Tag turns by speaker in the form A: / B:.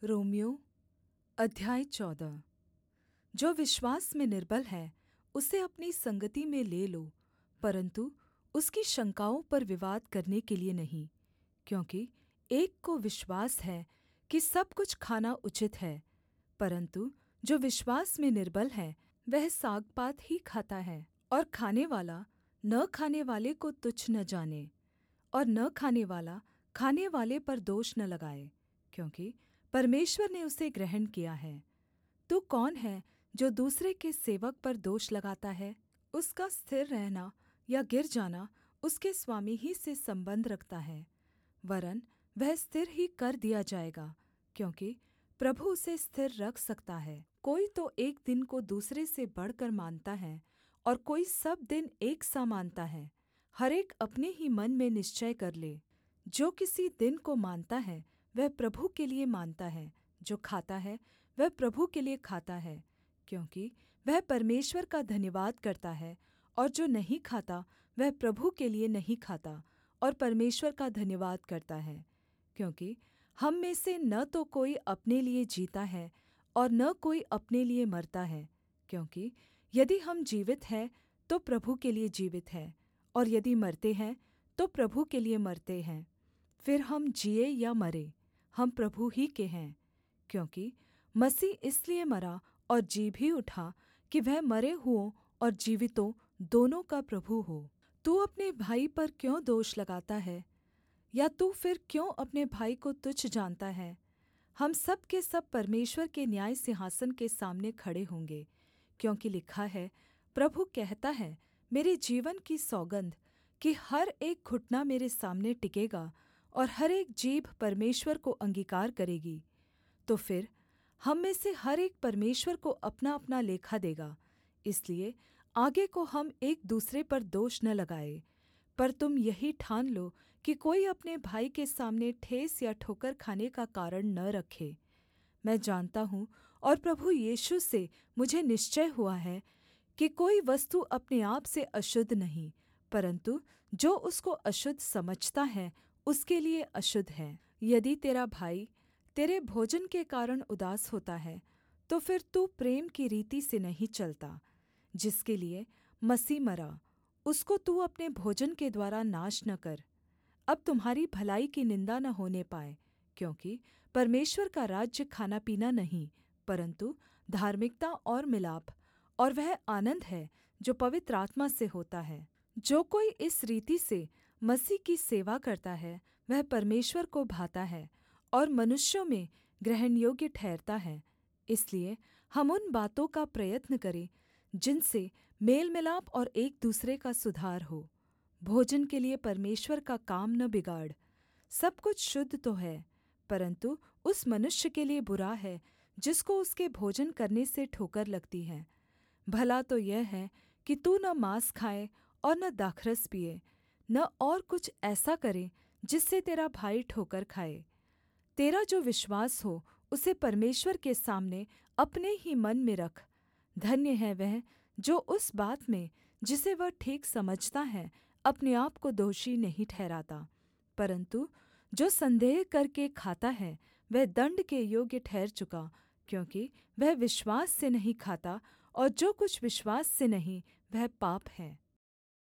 A: Romeo अध्याय 14। जो विश्वास में निर्बल है उसे अपनी संगति में ले लो, परन्तु उसकी शंकाओं पर विवाद करने के लिए नहीं। क्योंकि एक को विश्वास है कि सब कुछ खाना उचित है, परन्तु जो विश्वास में निर्बल है वह सागपात ही खाता है। और खानेवाला न खानेवाले को तुच्छ न जाने, और न खानेवाला खानेवाले पर दोष न लगाए, क्योंकि परमेश्वर ने उसे ग्रहण किया है। तू कौन है जो दूसरे के सेवक पर दोष लगाता है? उसका स्थिर रहना या गिर जाना उसके स्वामी ही से सम्बंध रखता है, वरन् वह स्थिर ही कर दिया जाएगा, क्योंकि प्रभु उसे स्थिर रख सकता है। कोई तो एक दिन को दूसरे से बढ़कर मानता है, और कोई सब दिन एक सा मानता है। हर एक अपने ही मन में निश्चय कर ले। जो किसी दिन को मानता है वह प्रभु के लिए मानता है, जो खाता है वह प्रभु के लिए खाता है, क्योंकि वह परमेश्वर का धन्यवाद करता है। और जो नहीं खाता वह प्रभु के लिए नहीं खाता और परमेश्वर का धन्यवाद करता है। क्योंकि हम में से न तो कोई अपने लिए जीता है और न कोई अपने लिए मरता है, क्योंकि यदि हम जीवित हैं तो प्रभु के लिए जीवित हैं, और यदि मरते हैं तो प्रभु के लिए मरते हैं। फिर हम जिए या मरे, हम प्रभु ही के हैं। क्योंकि मसीह इसलिए मरा और जी भी उठा कि वह मरे हुओं और जीवितों दोनों का प्रभु हो। तू अपने भाई पर क्यों दोष लगाता है? या तू फिर क्यों अपने भाई को तुच्छ जानता है? हम सब के सब परमेश्वर के न्याय सिंहासन के सामने खड़े होंगे। क्योंकि लिखा है, प्रभु कहता है, मेरे जीवन की सौगन्ध कि हर एक घुटना मेरे सामने टिकेगा और हर एक जीभ परमेश्वर को अंगीकार करेगी। तो फिर हम में से हर एक परमेश्वर को अपना-अपना लेखा देगा। इसलिए आगे को हम एक दूसरे पर दोष न लगाएं। पर तुम यही ठान लो कि कोई अपने भाई के सामने ठेस या ठोकर खाने का कारण न रखे। मैं जानता हूँ और प्रभु यीशु से मुझे निश्चय हुआ है कि कोई वस्तु अपने आप से अशुद्ध नहीं, परन्तु जो उसको अशुद्ध समझता है उसके लिए अशुद्ध है। यदि तेरा भाई तेरे भोजन के कारण उदास होता है, तो फिर तू प्रेम की रीति से नहीं चलता, जिसके लिए मसीह मरा, उसको तू अपने भोजन के द्वारा नाश न कर। अब तुम्हारी भलाई की निन्दा न होने पाए, क्योंकि परमेश्वर का राज्य खाना पीना नहीं, परन्तु धार्मिकता और मिलाप, और वह आनन्द है जो पवित्र आत्मा से होता है। जो कोई इस रीति से मसीह की सेवा करता है वह परमेश्वर को भाता है और मनुष्यों में ग्रहण योग्य ठहरता है। इसलिए हम उन बातों का प्रयत्न करें जिनसे मेल मिलाप और एक दूसरे का सुधार हो। भोजन के लिए परमेश्वर का काम न बिगाड़। सब कुछ शुद्ध तो है, परन्तु उस मनुष्य के लिए बुरा है जिसको उसके भोजन करने से ठोकर लगती है। भला तो यह है कि तू न माँस खाए और न दाखरस पिए, न और कुछ ऐसा करे जिससे तेरा भाई ठोकर खाए। तेरा जो विश्वास हो उसे परमेश्वर के सामने अपने ही मन में रख। धन्य है वह जो उस बात में जिसे वह ठीक समझता है अपने आप को दोषी नहीं ठहराता, परन्तु जो संदेह करके खाता है वह दण्ड के योग्य ठहर चुका, क्योंकि वह विश्वास से नहीं खाता, और जो कुछ विश्वास से नहीं वह पाप है।